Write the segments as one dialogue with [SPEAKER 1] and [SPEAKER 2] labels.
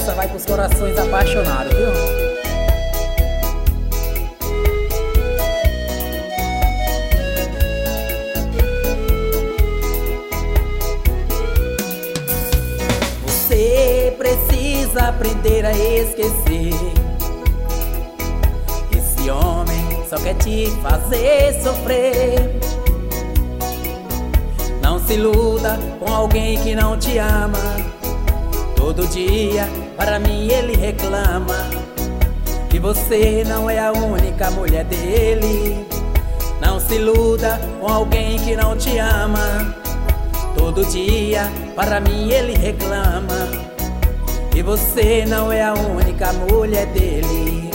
[SPEAKER 1] Essa vai pros corações apaixonados, viu? Você precisa aprender a esquecer. Esse homem só quer te fazer sofrer. Não se iluda com alguém que não te ama. Todo dia para mim ele reclama que você não é a única mulher dele. Não se iluda com alguém que não te ama. Todo dia para mim ele reclama que você não é a única mulher dele.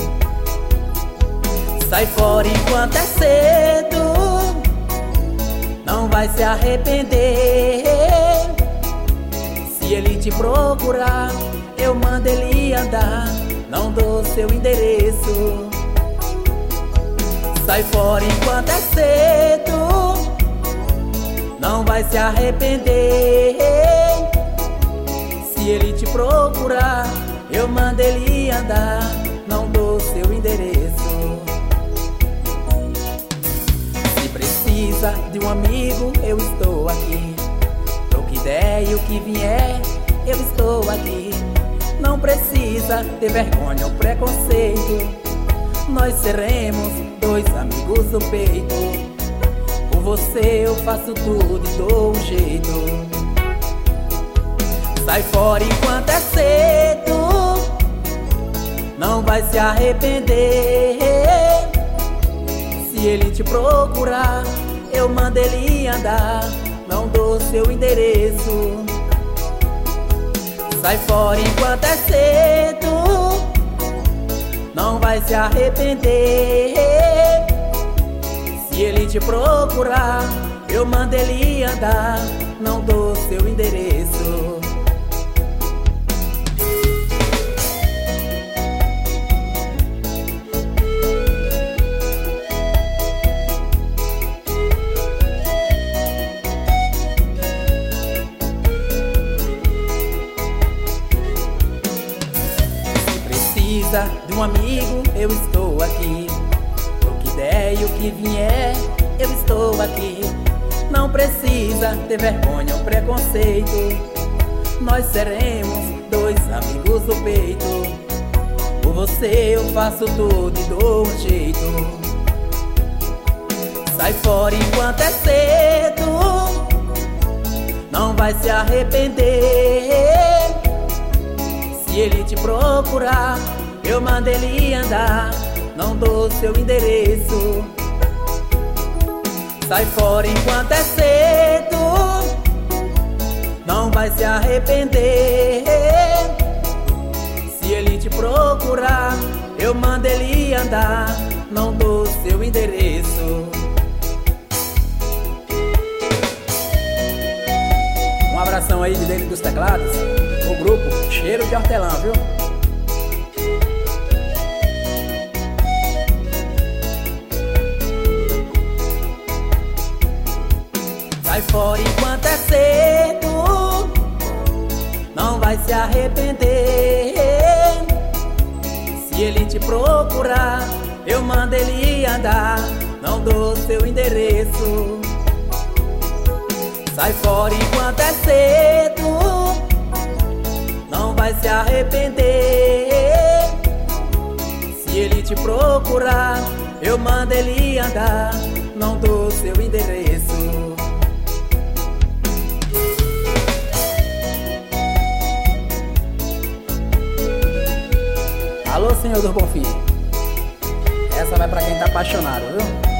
[SPEAKER 1] Sai fora enquanto é cedo, não vai se arrepender. Se ele te procurar, eu mando ele andar, não dou seu endereço. Sai fora enquanto é cedo, não vai se arrepender. Se ele te procurar, eu mando ele andar, não dou seu endereço. Se precisa de um amigo, eu estou aqui. O que der e o que vier, eu estou aqui. Não precisa ter vergonha ou preconceito. Nós seremos dois amigos do peito. Por você eu faço tudo e dou um jeito. Sai fora enquanto é cedo, não vai se arrepender. Se ele te procurar, eu mando ele andar, não dou seu endereço. Sai fora enquanto é cedo, não vai se arrepender. Se ele te procurar, eu mando ele andar, não dou seu endereço. De um amigo, eu estou aqui. O que der e o que vier, eu estou aqui. Não precisa ter vergonha ou preconceito. Nós seremos dois amigos do peito. Por você eu faço tudo e dou um jeito. Sai fora enquanto é cedo, não vai se arrepender. Se ele te procurar, eu mando ele andar, não dou seu endereço. Sai fora enquanto é cedo, não vai se arrepender. Se ele te procurar, eu mando ele andar, não dou seu endereço. Um abração aí de dentro dos teclados, o grupo Cheiro de Hortelã, viu? Sai fora enquanto é cedo, não vai se arrepender. Se ele te procurar, eu mando ele andar, não dou seu endereço. Sai fora enquanto é cedo, não vai se arrepender. Se ele te procurar, eu mando ele andar, não dou seu endereço. Alô, Senhor do Bonfim. Essa vai pra quem tá apaixonado, viu?